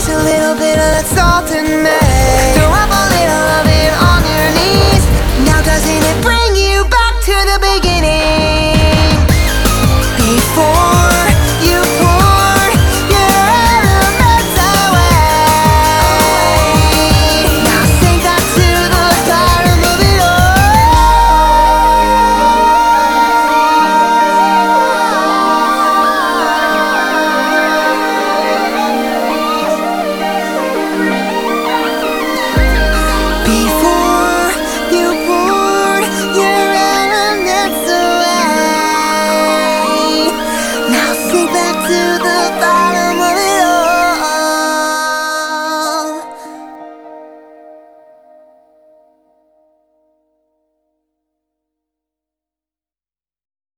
a little bit of that salt in me. Throw up a little of it on your knees. Now doesn't it bring you back to the beginning? Before you poured your elements away. Now sink back to the bottom of it all. Before